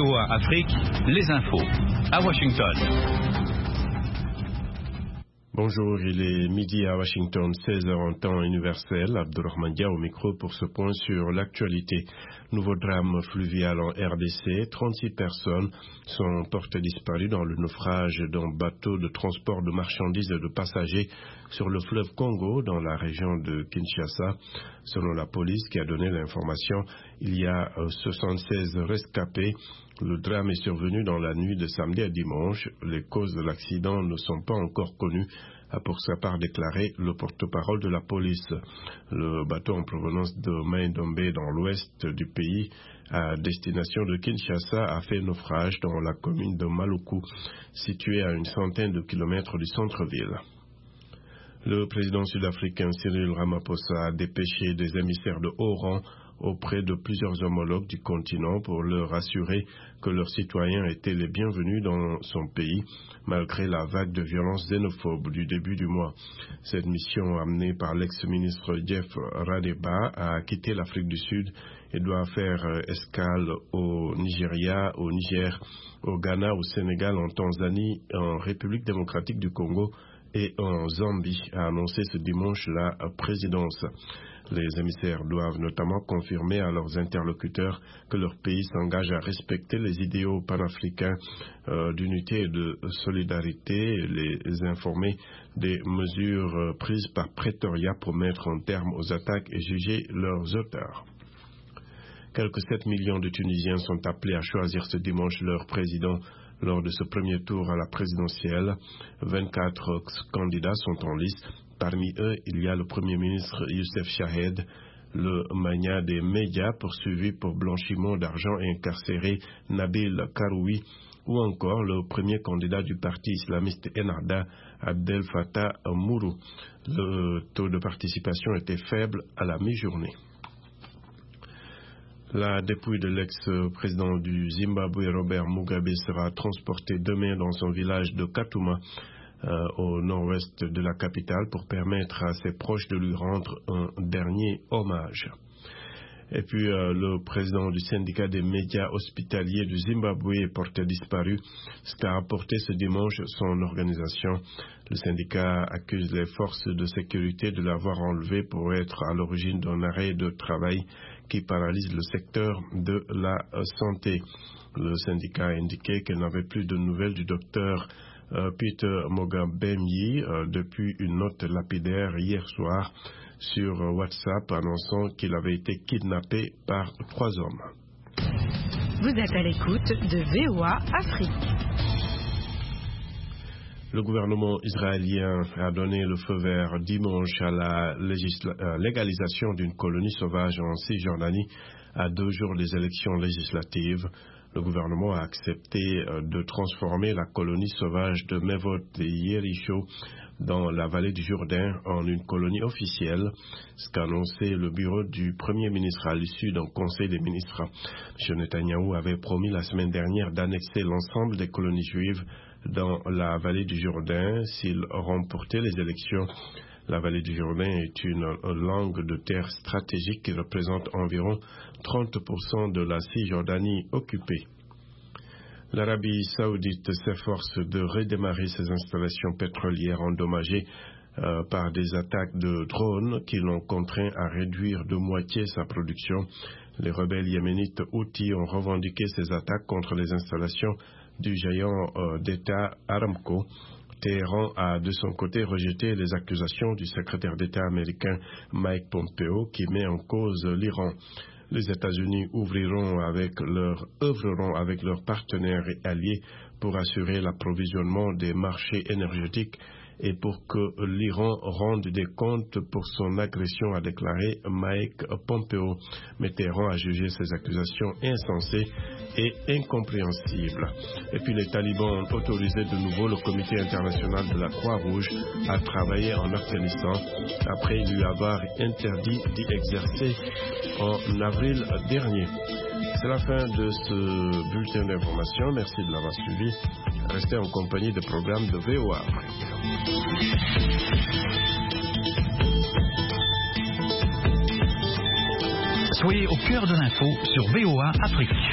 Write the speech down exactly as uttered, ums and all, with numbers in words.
O A Afrique, les infos, à Washington. Bonjour, il est midi à Washington, seize heures en temps universel. Abdurrahman Dia au micro pour ce point sur l'actualité. Nouveau drame fluvial en R D C. trente-six personnes sont portées disparues dans le naufrage d'un bateau de transport de marchandises et de passagers sur le fleuve Congo dans la région de Kinshasa. Selon la police qui a donné l'information, il y a soixante-seize rescapés. Le drame est survenu dans la nuit de samedi à dimanche. Les causes de l'accident ne sont pas encore connues, a pour sa part déclaré le porte-parole de la police. Le bateau en provenance de Mai-Ndombe dans l'ouest du pays, à destination de Kinshasa, a fait naufrage dans la commune de Maluku, située à une centaine de kilomètres du centre-ville. Le président sud-africain Cyril Ramaphosa a dépêché des émissaires de haut rang auprès de plusieurs homologues du continent pour leur assurer que leurs citoyens étaient les bienvenus dans son pays, malgré la vague de violence xénophobe du début du mois. Cette mission, amenée par l'ex-ministre Jeff Radeba, a quitté l'Afrique du Sud et doit faire escale au Nigeria, au Niger, au Ghana, au Sénégal, en Tanzanie, en République démocratique du Congo et en Zambie, a annoncé ce dimanche la présidence. Les émissaires doivent notamment confirmer à leurs interlocuteurs que leur pays s'engage à respecter les idéaux panafricains euh, d'unité et de solidarité, les informer des mesures prises par Pretoria pour mettre un terme aux attaques et juger leurs auteurs. Quelques sept millions de Tunisiens sont appelés à choisir ce dimanche leur président lors de ce premier tour à la présidentielle. vingt-quatre candidats sont en lice. Parmi eux, il y a le Premier ministre Youssef Chahed, le mania des médias poursuivi pour blanchiment d'argent et incarcéré Nabil Karoui, ou encore le premier candidat du parti islamiste Ennahda, Abdel Fattah Mourou. Le taux de participation était faible à la mi-journée. La dépouille de l'ex-président du Zimbabwe, Robert Mugabe, sera transportée demain dans son village de Katuma, euh, au nord-ouest de la capitale, pour permettre à ses proches de lui rendre un dernier hommage. Et puis, euh, le président du syndicat des médias hospitaliers du Zimbabwe est porté disparu. Ce qu'a rapporté ce dimanche son organisation. Le syndicat accuse les forces de sécurité de l'avoir enlevé pour être à l'origine d'un arrêt de travail qui paralyse le secteur de la santé. Le syndicat a indiqué qu'elle n'avait plus de nouvelles du docteur euh, Peter Mogabemyi euh, depuis une note lapidaire hier soir sur WhatsApp annonçant qu'il avait été kidnappé par trois hommes. Vous êtes à l'écoute de V O A Afrique. Le gouvernement israélien a donné le feu vert dimanche à la législa- légalisation d'une colonie sauvage en Cisjordanie à deux jours des élections législatives. Le gouvernement a accepté de transformer la colonie sauvage de Mevot et Yericho dans la vallée du Jourdain en une colonie officielle, ce qu'a annoncé le bureau du Premier ministre à l'issue d'un conseil des ministres. M. Netanyahou avait promis la semaine dernière d'annexer l'ensemble des colonies juives dans la vallée du Jourdain s'il remportait les élections. La vallée du Jourdain est une langue de terre stratégique qui représente environ trente pour cent de la Cisjordanie occupée. L'Arabie saoudite s'efforce de redémarrer ses installations pétrolières endommagées euh, par des attaques de drones qui l'ont contraint à réduire de moitié sa production. Les rebelles yéménites Houthis ont revendiqué ces attaques contre les installations du géant euh, d'État Aramco. Téhéran a de son côté rejeté les accusations du secrétaire d'État américain Mike Pompeo qui met en cause l'Iran. Les États-Unis ouvriront avec leur, œuvreront avec leurs partenaires et alliés pour assurer l'approvisionnement des marchés énergétiques et pour que l'Iran rende des comptes pour son agression, a déclaré Mike Pompeo. Mais Téhéran a jugé ces accusations insensées et incompréhensibles. Et puis les talibans ont autorisé de nouveau le comité international de la Croix-Rouge à travailler en Afghanistan après lui avoir interdit d'y exercer en avril dernier. C'est la fin de ce bulletin d'information. Merci de l'avoir suivi. Restez en compagnie des programmes de V O A. Soyez au cœur de l'info sur V O A Afrique.